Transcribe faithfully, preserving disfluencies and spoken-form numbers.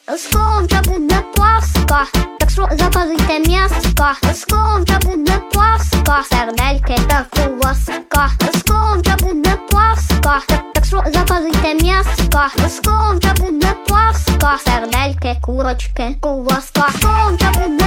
Скоро буде Пасха, так що заказуйте м'яска. Скоро буде Пасха, сердельки та ковбаска. Скоро буде Пасха, так що заказуйте м'яска. Скоро буде Пасха, сердельки, курочки, ковбаска. Скоро буде